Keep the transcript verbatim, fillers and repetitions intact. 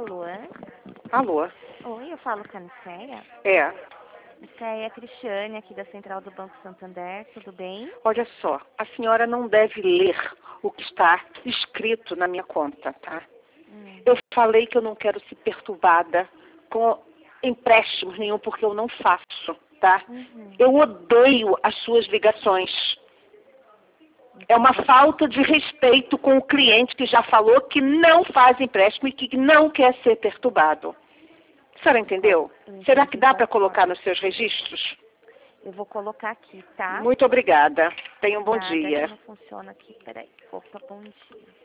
Alô? Alô? Oi, eu falo com a Nicéia. É. Nicéia, é a Cristiane aqui da Central do Banco Santander, tudo bem? Olha só, a senhora não deve ler o que está escrito na minha conta, tá? Hum. Eu falei que eu não quero ser perturbada com empréstimos nenhum, porque eu não faço, tá? Uhum. Eu odeio as suas ligações. É uma falta de respeito com o cliente que já falou que não faz empréstimo e que não quer ser perturbado. A senhora entendeu? Eu Será que entendi, dá para concordo. colocar nos seus registros? Eu vou colocar aqui, tá? Muito obrigada. Tenha um bom Nada, dia. que não funciona aqui. Peraí. Opa, bom dia.